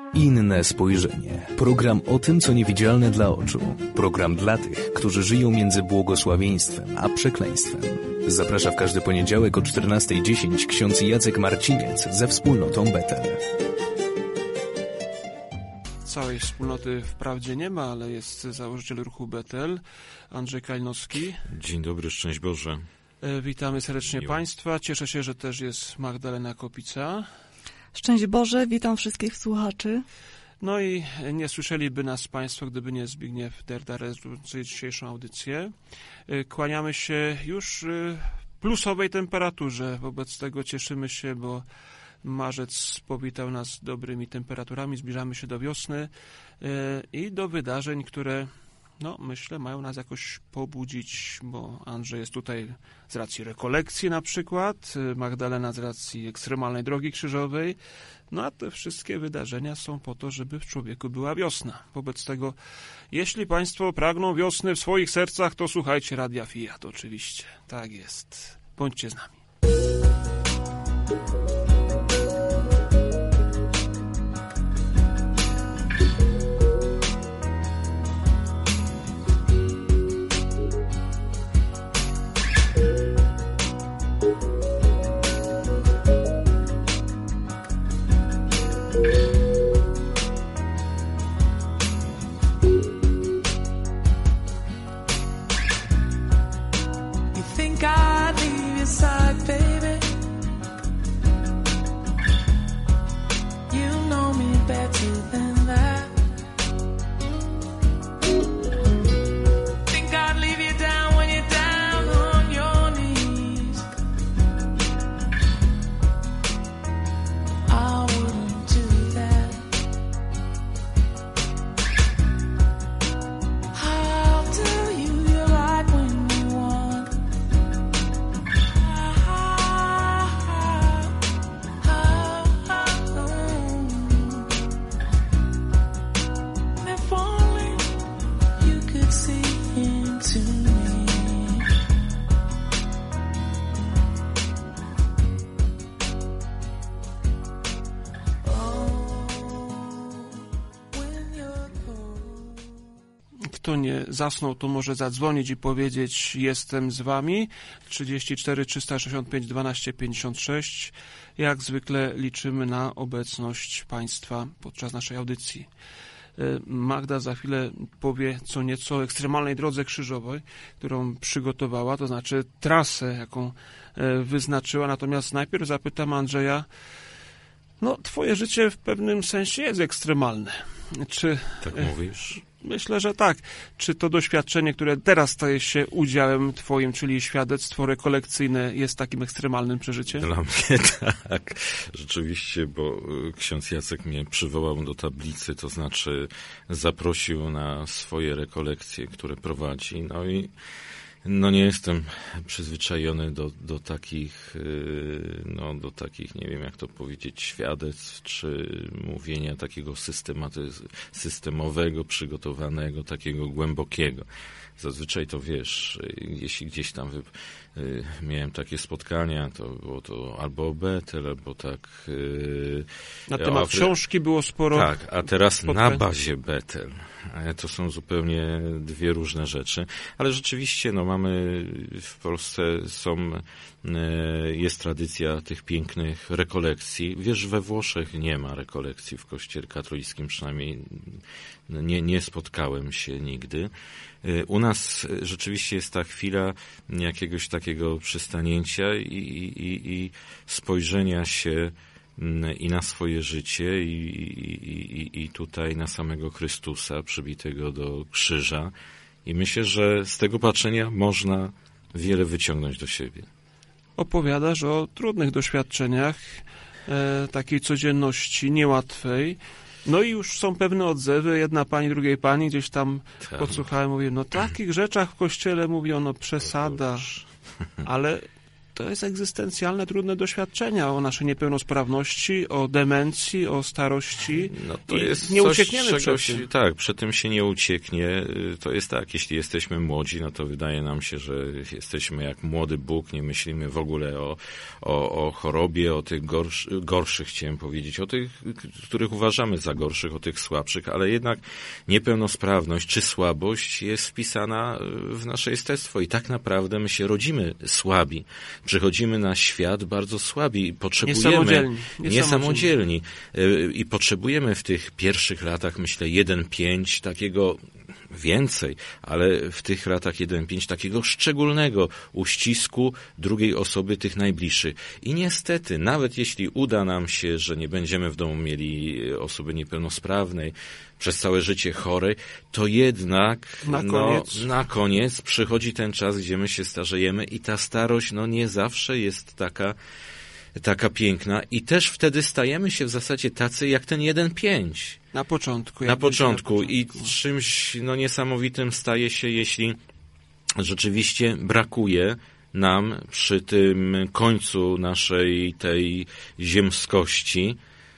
Inne spojrzenie. Program o tym, co niewidzialne dla oczu. Program dla tych, którzy żyją między błogosławieństwem a przekleństwem. Zaprasza w każdy poniedziałek o 14:10 ksiądz Jacek Marciniec ze wspólnotą Betel. Całej wspólnoty wprawdzie nie ma, ale jest założyciel ruchu Betel, Andrzej Kalinowski. Dzień dobry, szczęść Boże. Witamy serdecznie Państwa. Cieszę się, że też jest Magdalena Kopica. Szczęść Boże, witam wszystkich słuchaczy. No i nie słyszeliby nas Państwo, gdyby nie Zbigniew Derda, realizujący dzisiejszą audycję. Kłaniamy się już w plusowej temperaturze. Wobec tego cieszymy się, bo marzec powitał nas dobrymi temperaturami. Zbliżamy się do wiosny i do wydarzeń, które, myślę, mają nas jakoś pobudzić, bo Andrzej jest tutaj z racji rekolekcji na przykład, Magdalena z racji ekstremalnej drogi krzyżowej, a te wszystkie wydarzenia są po to, żeby w człowieku była wiosna. Wobec tego, jeśli Państwo pragną wiosny w swoich sercach, to słuchajcie Radia Fiat oczywiście. Tak jest. Bądźcie z nami. Kto nie zasnął, to może zadzwonić i powiedzieć: jestem z wami. 34 365 12 56. Jak zwykle liczymy na obecność Państwa podczas naszej audycji. Magda za chwilę powie co nieco o ekstremalnej drodze krzyżowej, którą przygotowała, to znaczy trasę, jaką wyznaczyła. Natomiast najpierw zapytam Andrzeja, twoje życie w pewnym sensie jest ekstremalne. Czy tak mówisz? Myślę, że tak. Czy to doświadczenie, które teraz staje się udziałem twoim, czyli świadectwo rekolekcyjne, jest takim ekstremalnym przeżyciem? Dla mnie tak. Rzeczywiście, bo ksiądz Jacek mnie przywołał do tablicy, to znaczy zaprosił na swoje rekolekcje, które prowadzi. Nie jestem przyzwyczajony do takich, nie wiem jak to powiedzieć, świadectw, czy mówienia takiego systemowego, przygotowanego, takiego głębokiego. Zazwyczaj to wiesz, jeśli gdzieś tam miałem takie spotkania, to było to albo o Betel, albo tak... Na temat książki było sporo. Tak, a teraz spotkań. Na bazie Betel. To są zupełnie dwie różne rzeczy. Ale rzeczywiście, mamy w Polsce jest tradycja tych pięknych rekolekcji. Wiesz, we Włoszech nie ma rekolekcji w Kościele katolickim, przynajmniej nie spotkałem się nigdy. U nas rzeczywiście jest ta chwila jakiegoś takiego przystanięcia i spojrzenia się i na swoje życie i tutaj na samego Chrystusa przybitego do krzyża. I myślę, że z tego patrzenia można wiele wyciągnąć do siebie. Opowiadasz o trudnych doświadczeniach, takiej codzienności niełatwej. I już są pewne odzewy, jedna pani, drugiej pani, gdzieś tam podsłuchałem, mówię, takich rzeczach w kościele mówiono, przesada, ale to jest egzystencjalne, trudne doświadczenia o naszej niepełnosprawności, o demencji, o starości. No to jest nie coś, uciekniemy przed tym. Tak, przed tym się nie ucieknie. To jest tak, jeśli jesteśmy młodzi, no to wydaje nam się, że jesteśmy jak młody Bóg, nie myślimy w ogóle o chorobie, o tych gorszych, chciałem powiedzieć, o tych, których uważamy za gorszych, o tych słabszych, ale jednak niepełnosprawność czy słabość jest wpisana w nasze jestestwo i tak naprawdę my się rodzimy słabi. Przychodzimy na świat bardzo słabi i potrzebujemy niesamodzielni. I potrzebujemy w tych pierwszych latach, myślę, 1-5 takiego więcej, ale w tych latach 1-5 takiego szczególnego uścisku drugiej osoby, tych najbliższych. I niestety, nawet jeśli uda nam się, że nie będziemy w domu mieli osoby niepełnosprawnej, przez całe życie chorej, to jednak na koniec przychodzi ten czas, gdzie my się starzejemy i ta starość nie zawsze jest taka piękna i też wtedy stajemy się w zasadzie tacy jak ten 1-5. Na początku. I czymś niesamowitym staje się, jeśli rzeczywiście brakuje nam przy tym końcu naszej tej ziemskości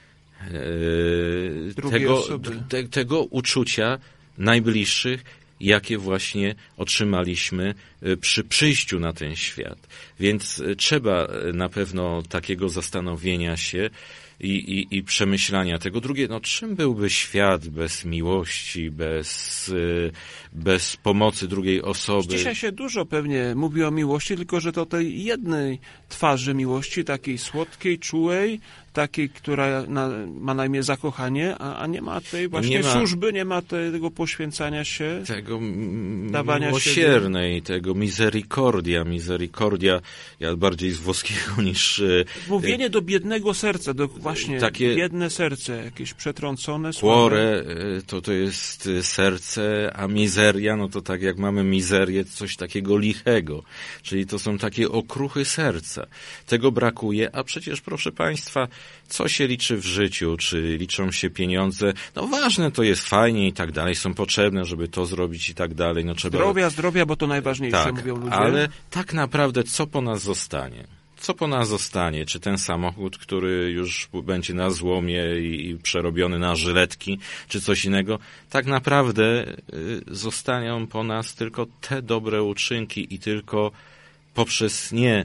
tego uczucia najbliższych, jakie właśnie otrzymaliśmy przy przyjściu na ten świat. Więc trzeba na pewno takiego zastanowienia się i przemyślania tego. Drugie, czym byłby świat bez miłości, bez pomocy drugiej osoby? Dzisiaj się dużo pewnie mówi o miłości, tylko że to tej jednej twarzy miłości, takiej słodkiej, czułej, takiej, która ma na imię zakochanie, a nie ma tej właśnie służby, nie ma tego poświęcania się, tego dawania miłosiernej, siebie. tego misericordia, ja bardziej z włoskiego niż... Mówienie do biednego serca, do właśnie takie biedne serce, jakieś przetrącone, cuore, to jest serce, a mizeria, to tak jak mamy mizerię, coś takiego lichego, czyli to są takie okruchy serca. Tego brakuje, a przecież, proszę Państwa, co się liczy w życiu, czy liczą się pieniądze? Ważne to jest, fajnie i tak dalej, są potrzebne, żeby to zrobić i tak dalej. Zdrowia, bo to najważniejsze, mówią ludzie. Ale tak naprawdę co po nas zostanie? Co po nas zostanie? Czy ten samochód, który już będzie na złomie i przerobiony na żyletki, czy coś innego? Tak naprawdę zostaną po nas tylko te dobre uczynki i tylko poprzez nie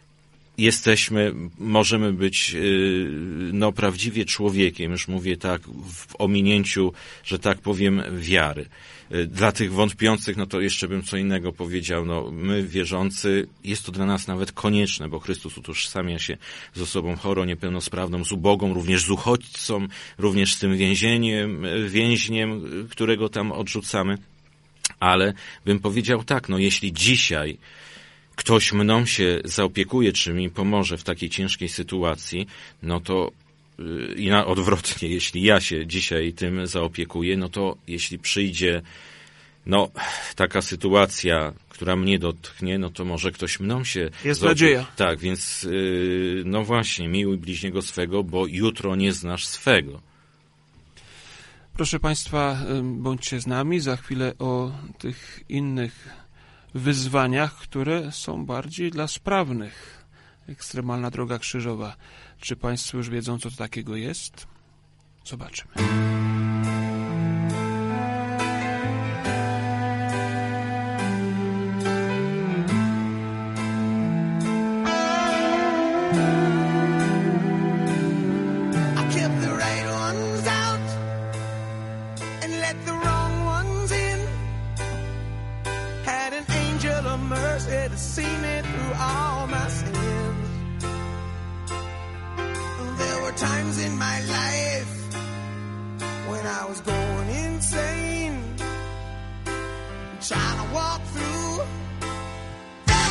możemy być prawdziwie człowiekiem, już mówię tak, w ominięciu, że tak powiem, wiary. Dla tych wątpiących, to jeszcze bym co innego powiedział, my wierzący, jest to dla nas nawet konieczne, bo Chrystus utożsamia się z osobą chorą, niepełnosprawną, z ubogą, również z uchodźcą, również z tym więźniem, którego tam odrzucamy. Ale bym powiedział tak, jeśli dzisiaj ktoś mną się zaopiekuje, czy mi pomoże w takiej ciężkiej sytuacji, to i odwrotnie, jeśli ja się dzisiaj tym zaopiekuję, to jeśli przyjdzie taka sytuacja, która mnie dotknie, to może ktoś mną się jest nadzieja. Tak, więc właśnie, miłuj bliźniego swego, bo jutro nie znasz swego. Proszę Państwa, bądźcie z nami, za chwilę o tych innych wyzwaniach, które są bardziej dla sprawnych. Ekstremalna droga krzyżowa. Czy Państwo już wiedzą, co to takiego jest? Zobaczymy. Times in my life when I was going insane, trying to walk through that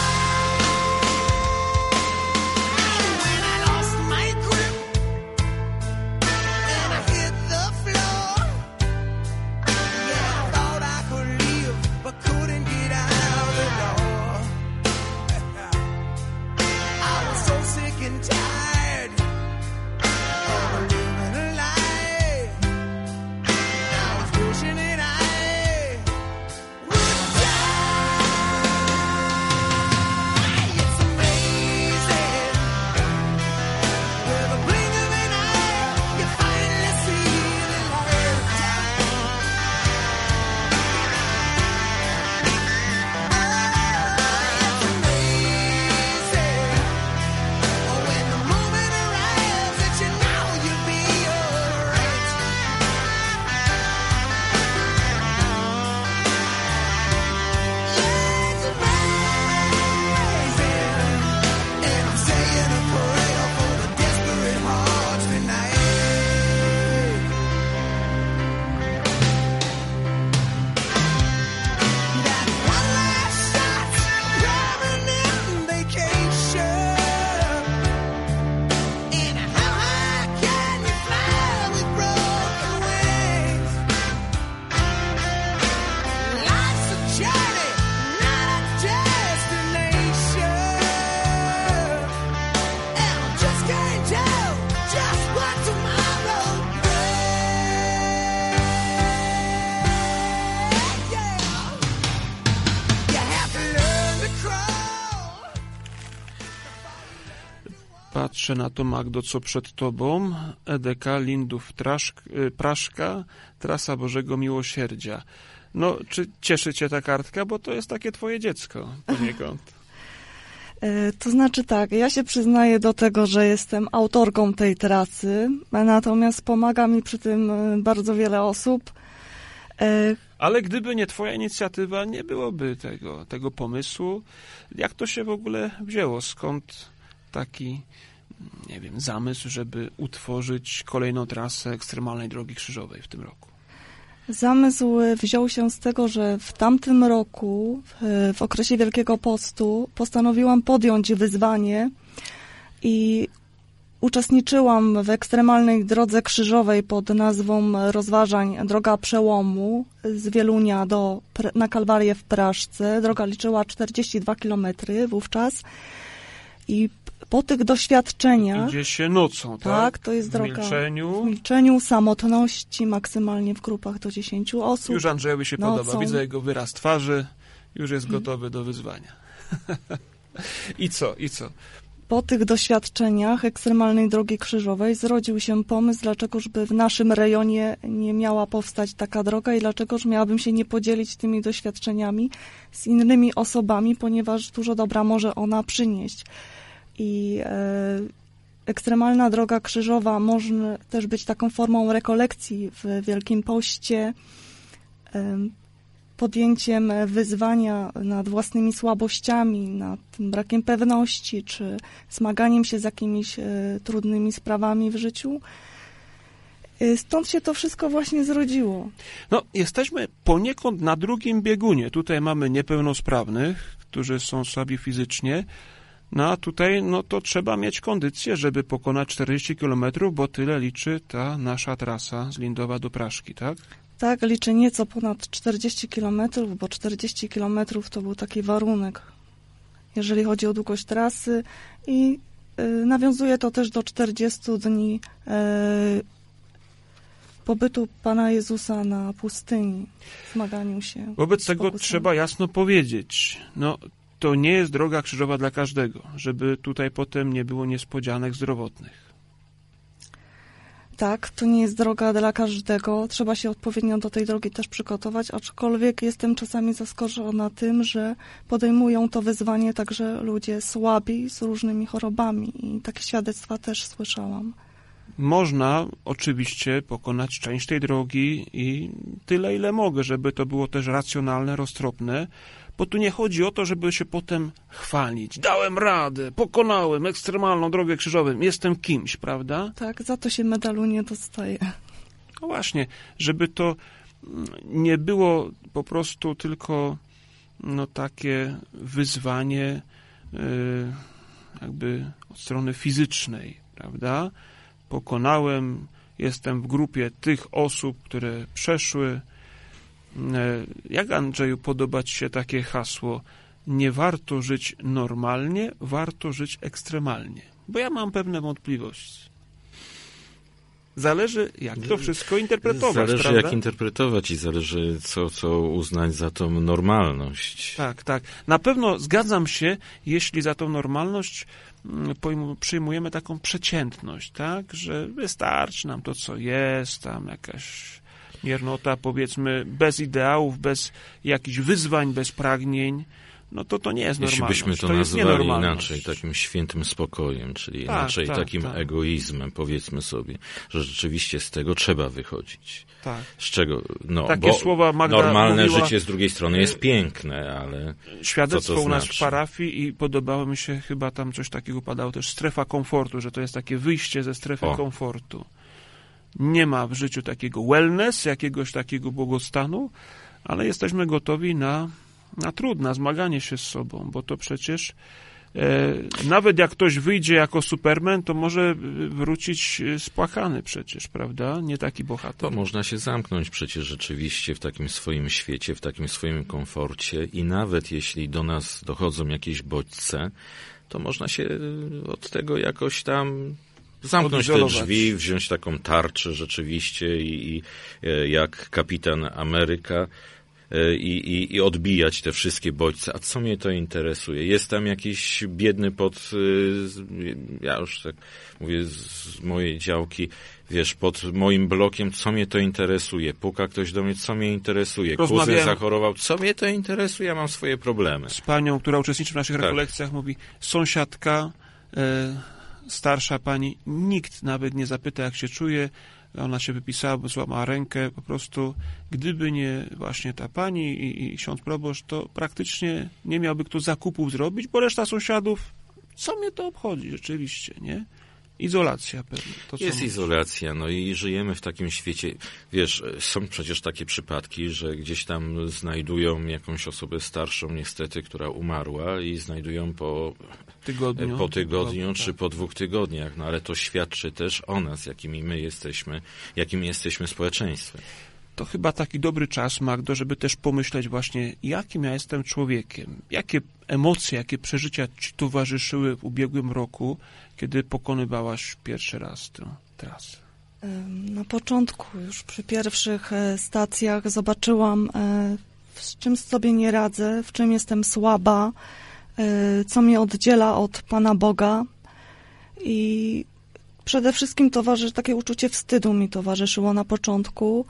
pain. When I lost my grip and I hit the floor, yeah, I thought I could leave, but couldn't get out the door. I was so sick and tired. Wishing that I would die. patrzę na to, Magdo, co przed tobą. EDK Lindów Praszka, Trasa Bożego Miłosierdzia. No, czy cieszy cię ta kartka? Bo to jest takie twoje dziecko poniekąd. To znaczy tak, ja się przyznaję do tego, że jestem autorką tej trasy, natomiast pomaga mi przy tym bardzo wiele osób. Ale gdyby nie twoja inicjatywa, nie byłoby tego pomysłu. Jak to się w ogóle wzięło? Skąd taki, nie wiem, zamysł, żeby utworzyć kolejną trasę ekstremalnej Drogi Krzyżowej w tym roku? Zamysł wziął się z tego, że w tamtym roku, w okresie Wielkiego Postu, postanowiłam podjąć wyzwanie i uczestniczyłam w ekstremalnej Drodze Krzyżowej pod nazwą rozważań Droga Przełomu z Wielunia na Kalwarię w Praszce. Droga liczyła 42 km wówczas i po tych doświadczeniach... Idzie się nocą, tak? Tak, to jest droga w milczeniu, samotności, maksymalnie w grupach do 10 osób. Już Andrzejowi się nocą. podoba. Widzę jego wyraz twarzy. Już jest gotowy do wyzwania. I co? Po tych doświadczeniach ekstremalnej Drogi Krzyżowej zrodził się pomysł, dlaczegożby w naszym rejonie nie miała powstać taka droga i dlaczegoż miałabym się nie podzielić tymi doświadczeniami z innymi osobami, ponieważ dużo dobra może ona przynieść. I ekstremalna Droga Krzyżowa może też być taką formą rekolekcji w Wielkim Poście, podjęciem wyzwania nad własnymi słabościami, nad tym brakiem pewności, czy zmaganiem się z jakimiś trudnymi sprawami w życiu. Stąd się to wszystko właśnie zrodziło. No, jesteśmy poniekąd na drugim biegunie. Tutaj mamy niepełnosprawnych, którzy są słabi fizycznie, no a tutaj no to trzeba mieć kondycję, żeby pokonać 40 km, bo tyle liczy ta nasza trasa z Lindowa do Praszki, tak? Tak, liczę nieco ponad 40 km, bo 40 km to był taki warunek, jeżeli chodzi o długość trasy i nawiązuje to też do 40 dni pobytu Pana Jezusa na pustyni, zmaganiu się. Wobec tego trzeba jasno powiedzieć, no to nie jest droga krzyżowa dla każdego, żeby tutaj potem nie było niespodzianek zdrowotnych. Tak, to nie jest droga dla każdego. Trzeba się odpowiednio do tej drogi też przygotować, aczkolwiek jestem czasami zaskoczona tym, że podejmują to wyzwanie także ludzie słabi z różnymi chorobami i takie świadectwa też słyszałam. Można oczywiście pokonać część tej drogi i tyle, ile mogę, żeby to było też racjonalne, roztropne, bo tu nie chodzi o to, żeby się potem chwalić. Dałem radę, pokonałem ekstremalną drogę krzyżową, jestem kimś, prawda? Tak, za to się medalu nie dostaje. No właśnie, żeby to nie było po prostu tylko no, takie wyzwanie jakby od strony fizycznej, prawda? Pokonałem, jestem w grupie tych osób, które przeszły. Jak, Andrzeju, podoba ci się takie hasło? Nie warto żyć normalnie, warto żyć ekstremalnie. Bo ja mam pewne wątpliwości. Zależy, jak to wszystko interpretować, zależy, prawda? jak interpretować i zależy, co uznać za tą normalność. Tak, tak. Na pewno zgadzam się, jeśli za tą normalność przyjmujemy taką przeciętność, tak? Że wystarczy nam to, co jest, tam jakaś miernota, powiedzmy, bez ideałów, bez jakichś wyzwań, bez pragnień, no to nie jest normalność. Jeśli byśmy to nazwali inaczej, takim świętym spokojem, czyli inaczej takim egoizmem, powiedzmy sobie, że rzeczywiście z tego trzeba wychodzić. Tak. Z czego, no, takie słowa Magda normalne mówiła, życie z drugiej strony jest piękne, ale świadectwo co to u nas znaczy? w parafii i podobało mi się, chyba tam coś takiego padało też, strefa komfortu, że to jest takie wyjście ze strefy komfortu. Nie ma w życiu takiego wellness, jakiegoś takiego błogostanu, ale jesteśmy gotowi na trud, na zmaganie się z sobą, bo to przecież nawet jak ktoś wyjdzie jako Superman, to może wrócić spłakany przecież, prawda? Nie taki bohater. To można się zamknąć przecież rzeczywiście w takim swoim świecie, w takim swoim komforcie i nawet jeśli do nas dochodzą jakieś bodźce, to można się od tego jakoś tam zamknąć te drzwi, wziąć taką tarczę rzeczywiście i jak Kapitan Ameryka i odbijać te wszystkie bodźce. A co mnie to interesuje? Jest tam jakiś biedny ja już tak mówię z mojej działki, wiesz, pod moim blokiem, co mnie to interesuje? Puka ktoś do mnie, co mnie interesuje? Kuzyn zachorował, co mnie to interesuje? Ja mam swoje problemy. Z panią, która uczestniczy w naszych rekolekcjach, mówi, sąsiadka, starsza pani, nikt nawet nie zapyta, jak się czuje, ona się wypisała, bo złamała rękę, po prostu gdyby nie właśnie ta pani i ksiądz proboszcz, to praktycznie nie miałby kto zakupów zrobić, bo reszta sąsiadów, co mnie to obchodzi rzeczywiście, nie? Izolacja pewnie. Jest izolacja, no i żyjemy w takim świecie, wiesz, są przecież takie przypadki, że gdzieś tam znajdują jakąś osobę starszą niestety, która umarła i znajdują po tygodniu czy po 2 tygodniach, no ale to świadczy też o nas, jakim jesteśmy społeczeństwem. To chyba taki dobry czas, Magdo, żeby też pomyśleć właśnie, jakim ja jestem człowiekiem, jakie emocje, jakie przeżycia ci towarzyszyły w ubiegłym roku, kiedy pokonywałaś pierwszy raz tę trasę. Na początku, już przy pierwszych stacjach zobaczyłam, z czym sobie nie radzę, w czym jestem słaba, co mnie oddziela od Pana Boga i przede wszystkim takie uczucie wstydu mi towarzyszyło na początku.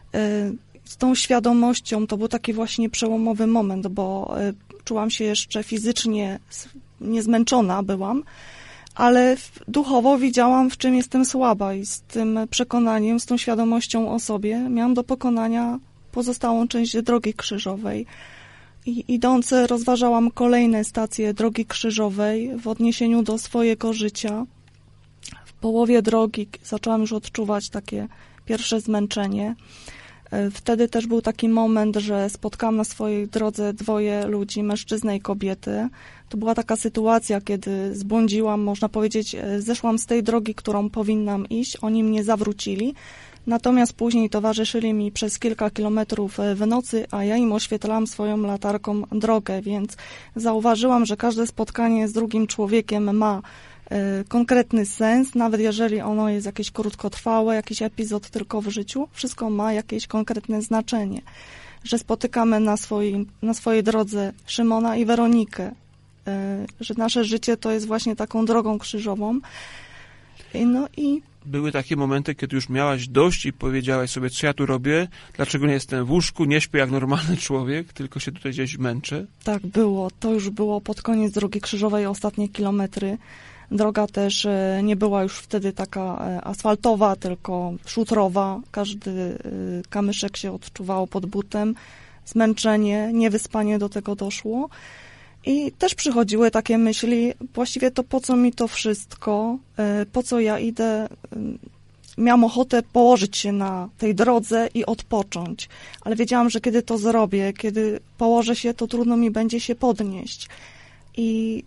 Z tą świadomością to był taki właśnie przełomowy moment, bo czułam się jeszcze fizycznie niezmęczona byłam, ale duchowo widziałam, w czym jestem słaba i z tym przekonaniem, z tą świadomością o sobie miałam do pokonania pozostałą część Drogi Krzyżowej. I idąc rozważałam kolejne stacje Drogi Krzyżowej w odniesieniu do swojego życia. W połowie drogi zaczęłam już odczuwać takie pierwsze zmęczenie. Wtedy też był taki moment, że spotkałam na swojej drodze 2 ludzi, mężczyznę i kobietę. To była taka sytuacja, kiedy zbłądziłam, można powiedzieć, zeszłam z tej drogi, którą powinnam iść, oni mnie zawrócili. Natomiast później towarzyszyli mi przez kilka kilometrów w nocy, a ja im oświetlałam swoją latarką drogę, więc zauważyłam, że każde spotkanie z drugim człowiekiem ma konkretny sens, nawet jeżeli ono jest jakieś krótkotrwałe, jakiś epizod tylko w życiu, wszystko ma jakieś konkretne znaczenie. Że spotykamy na swojej drodze Szymona i Weronikę, że nasze życie to jest właśnie taką drogą krzyżową. Były takie momenty, kiedy już miałaś dość i powiedziałaś sobie, co ja tu robię, dlaczego nie jestem w łóżku, nie śpię jak normalny człowiek, tylko się tutaj gdzieś męczę? Tak, było. To już było pod koniec Drogi Krzyżowej, ostatnie kilometry. Droga też nie była już wtedy taka asfaltowa, tylko szutrowa. Każdy kamyszek się odczuwało pod butem. Zmęczenie, niewyspanie do tego doszło. I też przychodziły takie myśli, właściwie to po co mi to wszystko, po co ja idę. Miałam ochotę położyć się na tej drodze i odpocząć, ale wiedziałam, że kiedy to zrobię, kiedy położę się, to trudno mi będzie się podnieść.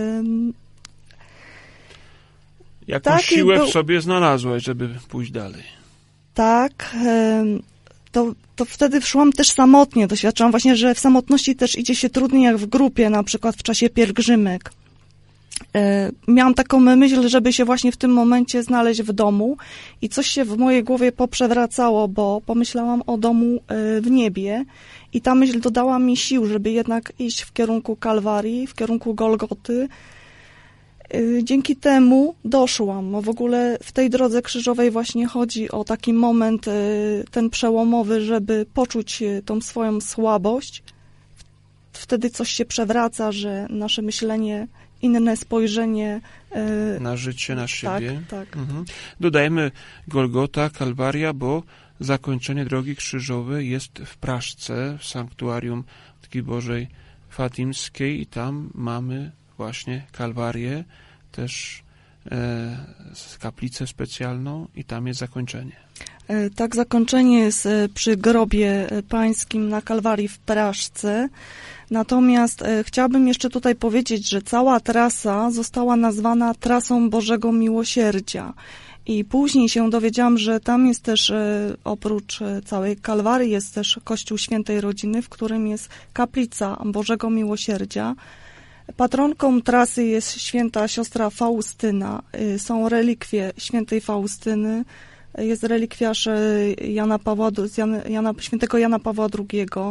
Jakąś siłę w sobie znalazłaś, żeby pójść dalej. Tak, to wtedy szłam też samotnie. Doświadczałam właśnie, że w samotności też idzie się trudniej jak w grupie, na przykład w czasie pielgrzymek. Miałam taką myśl, żeby się właśnie w tym momencie znaleźć w domu i coś się w mojej głowie poprzewracało, bo pomyślałam o domu w niebie i ta myśl dodała mi sił, żeby jednak iść w kierunku Kalwarii, w kierunku Golgoty. Dzięki temu doszłam. W ogóle w tej drodze krzyżowej właśnie chodzi o taki moment, ten przełomowy, żeby poczuć tą swoją słabość. Wtedy coś się przewraca, że nasze myślenie, inne spojrzenie na życie, na siebie. Tak. Mhm. Dodajmy Golgota, Kalwaria, bo zakończenie Drogi Krzyżowej jest w Praszce, w sanktuarium Matki Bożej Fatimskiej i tam mamy właśnie Kalwarię, też kaplicę specjalną i tam jest zakończenie. Tak, zakończenie jest przy grobie pańskim na Kalwarii w Praszce. Natomiast chciałabym jeszcze tutaj powiedzieć, że cała trasa została nazwana Trasą Bożego Miłosierdzia. I później się dowiedziałam, że tam jest też, oprócz całej Kalwarii, jest też Kościół Świętej Rodziny, w którym jest kaplica Bożego Miłosierdzia. Patronką trasy jest święta siostra Faustyna. Są relikwie świętej Faustyny. Jest relikwiarz świętego Jana Pawła II.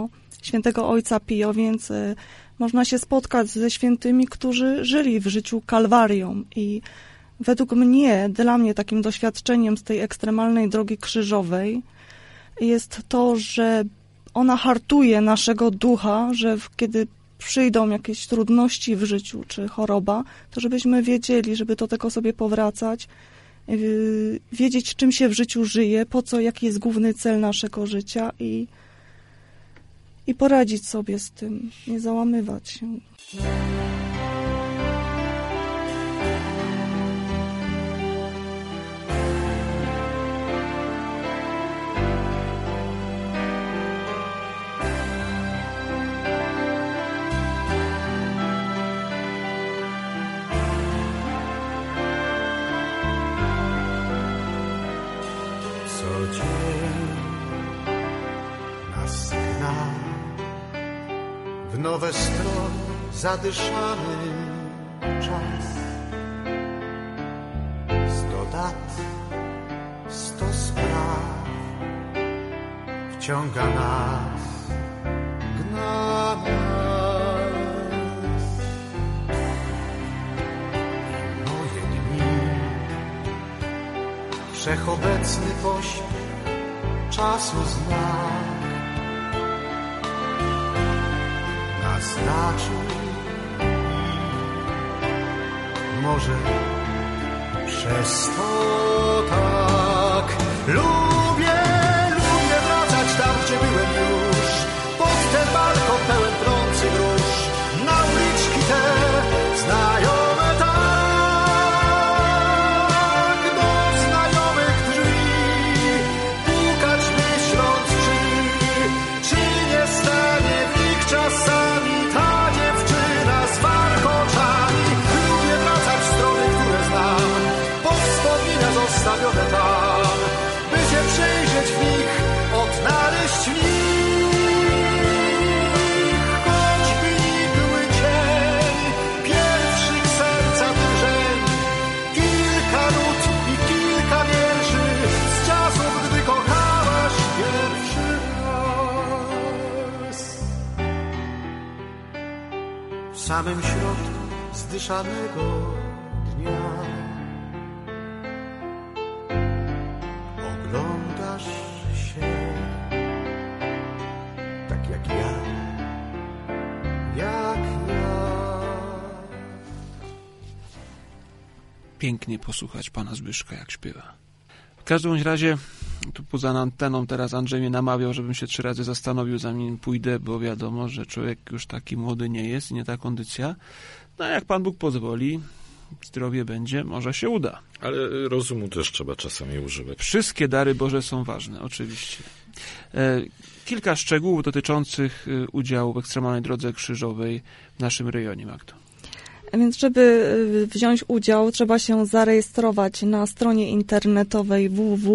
świętego ojca Pio, więc można się spotkać ze świętymi, którzy żyli w życiu Kalwarią i według mnie, dla mnie takim doświadczeniem z tej ekstremalnej drogi krzyżowej jest to, że ona hartuje naszego ducha, że kiedy przyjdą jakieś trudności w życiu czy choroba, to żebyśmy wiedzieli, żeby do tego sobie powracać, wiedzieć, czym się w życiu żyje, po co, jaki jest główny cel naszego życia i poradzić sobie z tym, nie załamywać się. Co dzień nas gna w nowe strony zadyszany czas. 100 dat, 100 spraw wciąga nas, gna nas. I moje dni, wszechobecny pośpiech czasu znak naznaczył. Może przez to tak lubię wracać tam, gdzie byłem już, pod ten balkon pełen trących róż, na uliczki te znajome tak, do znajomych drzwi, pukać myśląc, czy nie stanie w nich czasami ta dziewczyna z warkoczami. Lubię wracać w strony, które znam, po wspomnienia zostawione tam, by się przejrzeć w nich, odnaleźć w nich choćby igły cień pierwszych serca drżeń, kilka nut i kilka wierszy z czasów, gdy kochałaś pierwszy raz. W samym środku zdyszanego dnia oglądasz się tak jak ja. Pięknie posłuchać pana Zbyszka, jak śpiewa. W każdym razie, tu poza anteną teraz Andrzej mnie namawiał, żebym się 3 razy zastanowił, zanim pójdę, bo wiadomo, że człowiek już taki młody nie jest i nie ta kondycja. No jak Pan Bóg pozwoli, zdrowie będzie, może się uda. Ale rozumu też trzeba czasami używać. Wszystkie dary Boże są ważne, oczywiście. Kilka szczegółów dotyczących udziału w ekstremalnej drodze krzyżowej w naszym rejonie, Magdo. Więc żeby wziąć udział, trzeba się zarejestrować na stronie internetowej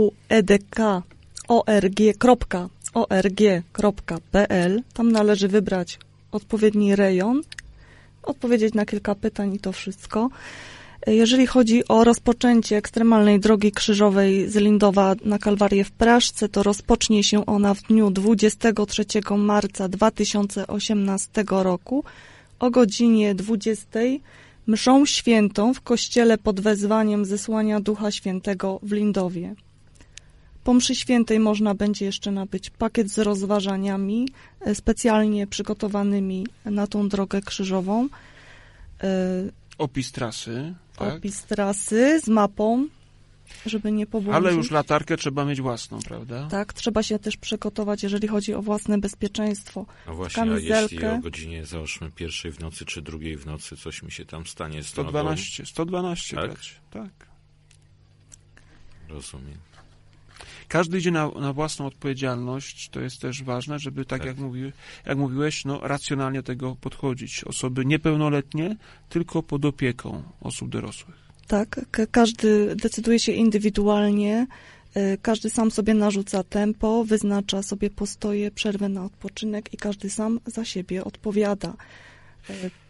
www.edk.org.pl. Tam należy wybrać odpowiedni rejon, odpowiedzieć na kilka pytań i to wszystko. Jeżeli chodzi o rozpoczęcie ekstremalnej drogi krzyżowej z Lindowa na Kalwarię w Praszce, to rozpocznie się ona w dniu 23 marca 2018 roku o godzinie 20 mszą świętą w kościele pod wezwaniem zesłania Ducha Świętego w Lindowie. Po mszy świętej można będzie jeszcze nabyć pakiet z rozważaniami specjalnie przygotowanymi na tą drogę krzyżową. Opis trasy. Tak? Opis trasy z mapą, żeby nie pobłądzić. Ale już latarkę trzeba mieć własną, prawda? Tak, trzeba się też przygotować, jeżeli chodzi o własne bezpieczeństwo. A właśnie, kamizelkę. A jeśli o godzinie, załóżmy, 1 w nocy czy 2 w nocy coś mi się tam stanie z 112, tak? bracie. Tak. Rozumiem. Każdy idzie na własną odpowiedzialność, to jest też ważne, żeby tak. Jak mówiłeś, racjonalnie do tego podchodzić. Osoby niepełnoletnie, tylko pod opieką osób dorosłych. Tak, każdy decyduje się indywidualnie, każdy sam sobie narzuca tempo, wyznacza sobie postoje, przerwę na odpoczynek i każdy sam za siebie odpowiada.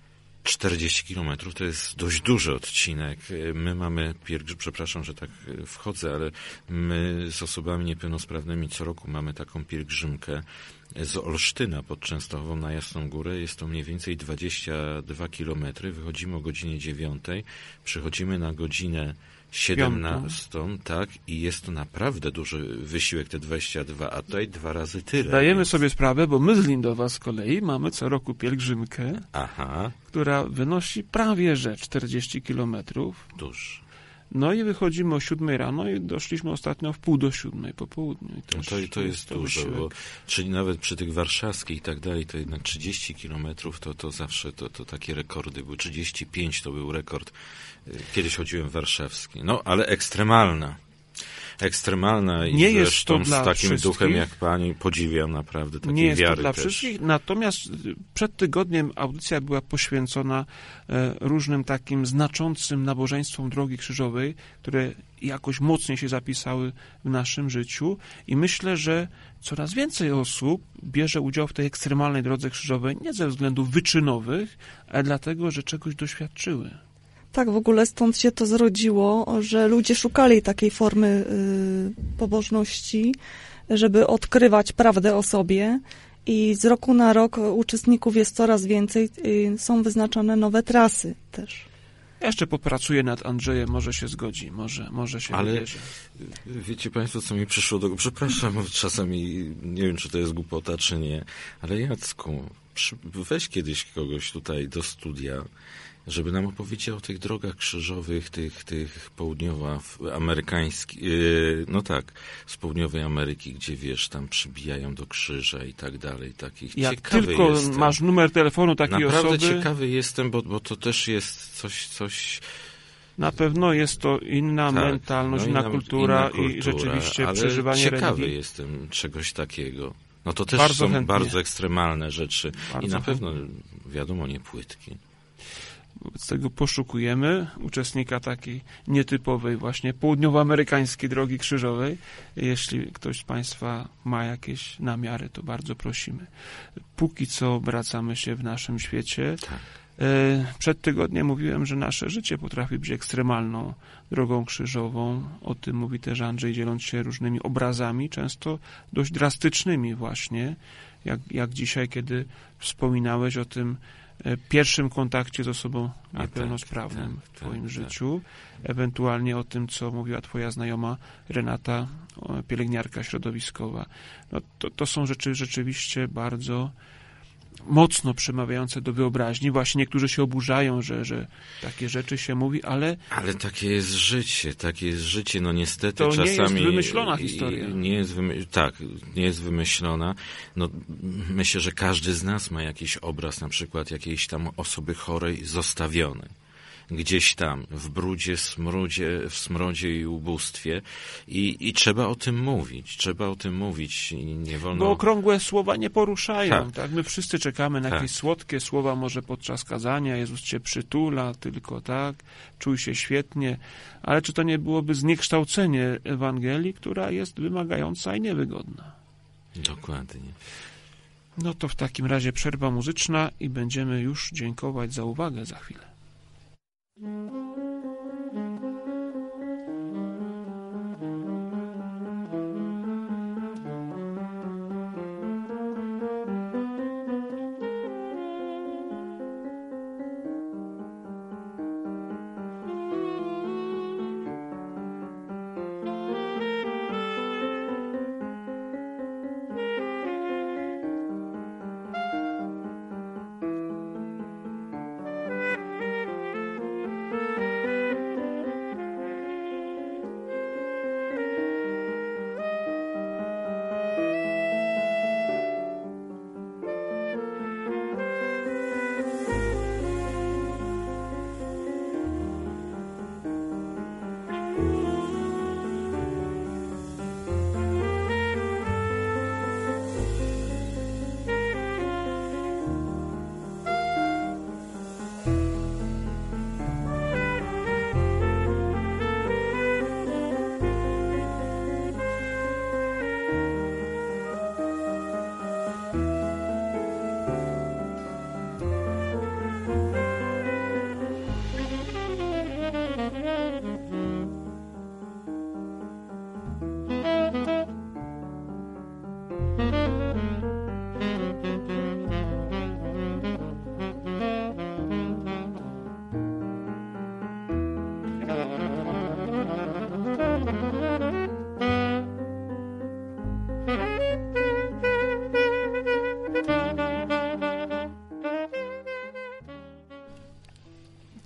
40 kilometrów to jest dość duży odcinek. My mamy przepraszam, że tak wchodzę, ale my z osobami niepełnosprawnymi co roku mamy taką pielgrzymkę z Olsztyna pod Częstochową na Jasną Górę. Jest to mniej więcej 22 kilometry. Wychodzimy o godzinie 9, przychodzimy na godzinę 17, tak, i jest to naprawdę duży wysiłek, te 22, a tutaj 2 razy tyle. Dajemy sobie sprawę, bo my z Lindowa z kolei mamy co roku pielgrzymkę, która wynosi prawie że 40 kilometrów. Duż. No i wychodzimy o 7 rano i doszliśmy ostatnio w 6:30 po południu. I to jest dużo, bo, czyli nawet przy tych warszawskich i tak dalej, to jednak 30 kilometrów to zawsze to takie rekordy były. 35 to był rekord. Kiedyś chodziłem warszawski. No, ale ekstremalna i nie zresztą jest to z takim duchem jak wszystkich. pani podziwiam naprawdę takiej nie jest wiary to dla też. wszystkich, natomiast przed tygodniem audycja była poświęcona różnym takim znaczącym nabożeństwom Drogi Krzyżowej, które jakoś mocniej się zapisały w naszym życiu i myślę, że coraz więcej osób bierze udział w tej ekstremalnej Drodze Krzyżowej nie ze względów wyczynowych, ale dlatego, że czegoś doświadczyły. Tak, w ogóle stąd się to zrodziło, że ludzie szukali takiej formy pobożności, żeby odkrywać prawdę o sobie i z roku na rok uczestników jest coraz więcej, są wyznaczane nowe trasy też. Ja jeszcze popracuję nad Andrzejem, może się zgodzi, może się wybierze. Wiecie Państwo, co mi przyszło do... Przepraszam, czasami nie wiem, czy to jest głupota, czy nie, ale Jacku, weź kiedyś kogoś tutaj do studia, żeby nam opowiedział o tych drogach krzyżowych, tych południowoamerykańskich, no tak, z południowej Ameryki, gdzie wiesz, tam przybijają do krzyża i tak dalej, takich. Jak ciekawy tylko jestem. masz numer telefonu takiej Naprawdę osoby... ciekawy jestem, bo to też jest coś... Na pewno jest to inna Tak, mentalność, no inna kultura i rzeczywiście ale przeżywanie ciekawy religii. jestem czegoś takiego. No to też Bardzo są chętnie. bardzo ekstremalne rzeczy Bardzo i na pewno, wiadomo, nie płytkie. Wobec tego poszukujemy uczestnika takiej nietypowej właśnie południowoamerykańskiej Drogi Krzyżowej. Jeśli ktoś z Państwa ma jakieś namiary, to bardzo prosimy. Póki co obracamy się w naszym świecie. Tak. Przed tygodniem mówiłem, że nasze życie potrafi być ekstremalną drogą krzyżową. O tym mówi też Andrzej, dzieląc się różnymi obrazami, często dość drastycznymi właśnie, jak dzisiaj, kiedy wspominałeś o tym pierwszym kontakcie z osobą niepełnosprawną w Twoim życiu, ewentualnie o tym, co mówiła Twoja znajoma Renata, pielęgniarka środowiskowa. No, to są rzeczy rzeczywiście bardzo mocno przemawiające do wyobraźni. Właśnie niektórzy się oburzają, że takie rzeczy się mówi, ale... Ale takie jest życie, no niestety to czasami... To nie jest wymyślona historia. Nie jest wymyślona. No, myślę, że każdy z nas ma jakiś obraz, na przykład jakiejś tam osoby chorej zostawionej. Gdzieś tam, w brudzie, w smrodzie i ubóstwie i trzeba o tym mówić i nie wolno... Bo okrągłe słowa nie poruszają, tak? My wszyscy czekamy na Tak. jakieś słodkie słowa, może podczas kazania, Jezus Cię przytula, tylko tak, czuj się świetnie, ale czy to nie byłoby zniekształcenie Ewangelii, która jest wymagająca i niewygodna? Dokładnie. No to w takim razie przerwa muzyczna i będziemy już dziękować za uwagę za chwilę.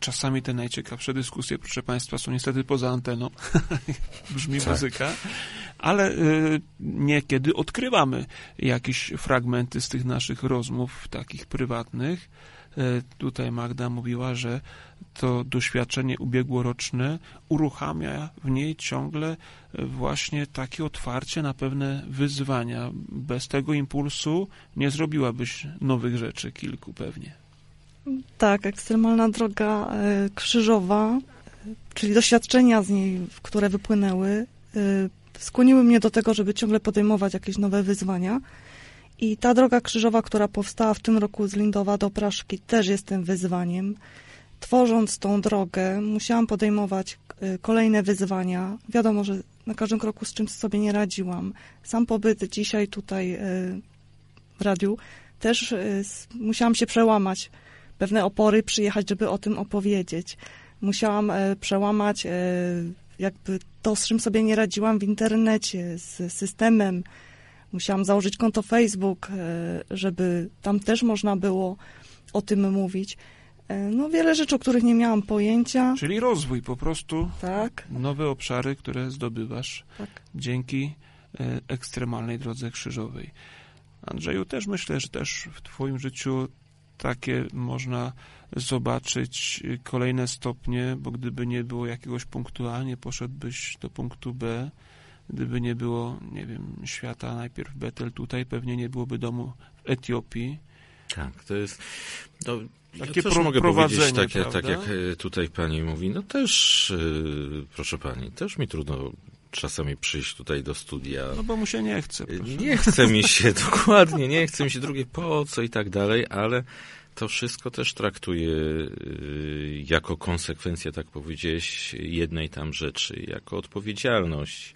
czasami te najciekawsze dyskusje, proszę Państwa, są niestety poza anteną. Brzmi muzyka. Ale niekiedy odkrywamy jakieś fragmenty z tych naszych rozmów, takich prywatnych. Tutaj Magda mówiła, że to doświadczenie ubiegłoroczne uruchamia w niej ciągle właśnie takie otwarcie na pewne wyzwania. Bez tego impulsu nie zrobiłabyś nowych rzeczy, kilku pewnie. Tak, ekstremalna droga krzyżowa, czyli doświadczenia z niej, które wypłynęły, skłoniły mnie do tego, żeby ciągle podejmować jakieś nowe wyzwania. I ta droga krzyżowa, która powstała w tym roku z Lindowa do Praszki, też jest tym wyzwaniem. Tworząc tą drogę, musiałam podejmować kolejne wyzwania. Wiadomo, że na każdym kroku z czymś sobie nie radziłam. Sam pobyt dzisiaj tutaj w radiu też musiałam się przełamać. Pewne opory przyjechać, żeby o tym opowiedzieć. Musiałam przełamać jakby to, z czym sobie nie radziłam w internecie, z systemem. Musiałam założyć konto Facebook, żeby tam też można było o tym mówić. No wiele rzeczy, o których nie miałam pojęcia. Czyli rozwój po prostu. Tak. Nowe obszary, które zdobywasz Tak. dzięki ekstremalnej drodze krzyżowej. Andrzeju, też myślę, że też w twoim życiu takie można zobaczyć kolejne stopnie, bo gdyby nie było jakiegoś punktu A, nie poszedłbyś do punktu B. Gdyby nie było, nie wiem, świata najpierw Betel tutaj, pewnie nie byłoby domu w Etiopii. Tak, to jest... No, Takie ja też mogę powiedzieć, tak prawda? jak tutaj pani mówi, no też, proszę pani, też mi trudno czasami przyjść tutaj do studia. No bo mu się nie chce. Proszę. Nie chce mi się, dokładnie, nie chce mi się, drugie po co i tak dalej, ale to wszystko też traktuję jako konsekwencję, tak powiedziałeś, jednej tam rzeczy, jako odpowiedzialność.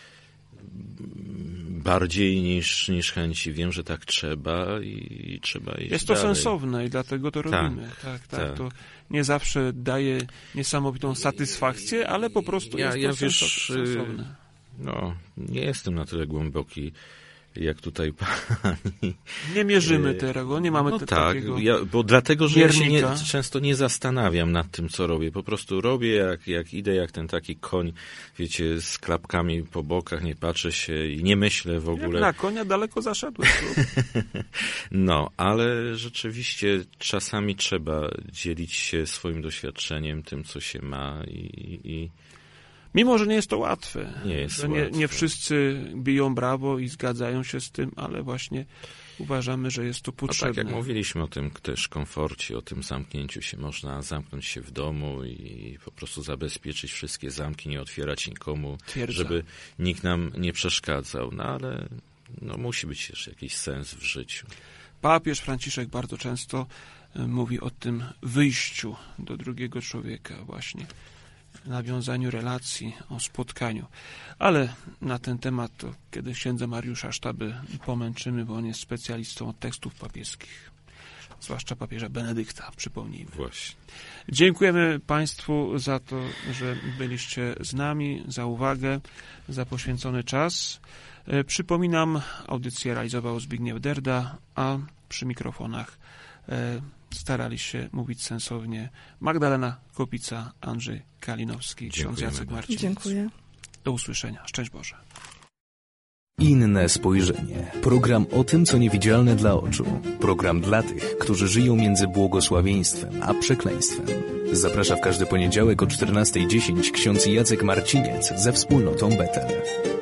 Bardziej niż chęci. Wiem, że tak trzeba i trzeba iść Jest to dalej. sensowne i dlatego to robimy. Tak. To nie zawsze daje niesamowitą satysfakcję, ale po prostu jest to sensowne. No, nie jestem na tyle głęboki, jak tutaj pani. Nie mierzymy tego, nie mamy takiego bo dlatego, że miernika. Ja się często nie zastanawiam nad tym, co robię. Po prostu robię, jak idę, jak ten taki koń, wiecie, z klapkami po bokach, nie patrzę się i nie myślę w ogóle. Jak na konia daleko zaszedłeś. No, ale rzeczywiście czasami trzeba dzielić się swoim doświadczeniem, tym, co się ma i Mimo, że nie jest to łatwe. Nie jest nie łatwe. wszyscy biją brawo i zgadzają się z tym, ale właśnie uważamy, że jest to potrzebne. No tak jak mówiliśmy o tym też komforcie, o tym zamknięciu się, można zamknąć się w domu i po prostu zabezpieczyć wszystkie zamki, nie otwierać nikomu, żeby nikt nam nie przeszkadzał. No ale musi być też jakiś sens w życiu. Papież Franciszek bardzo często mówi o tym wyjściu do drugiego człowieka właśnie. Nawiązaniu relacji, o spotkaniu. Ale na ten temat to kiedy księdza Mariusza Sztaby pomęczymy, bo on jest specjalistą od tekstów papieskich. Zwłaszcza papieża Benedykta, przypomnijmy. Właśnie. Dziękujemy Państwu za to, że byliście z nami, za uwagę, za poświęcony czas. Przypominam, audycję realizował Zbigniew Derda, a przy mikrofonach starali się mówić sensownie Magdalena Kopica, Andrzej Kalinowski, ksiądz Jacek Marciniec. Dziękuję. Do usłyszenia. Szczęść Boże. Inne spojrzenie. Program o tym, co niewidzialne dla oczu. Program dla tych, którzy żyją między błogosławieństwem a przekleństwem. Zaprasza w każdy poniedziałek o 14:10 ksiądz Jacek Marciniec ze wspólnotą Betel.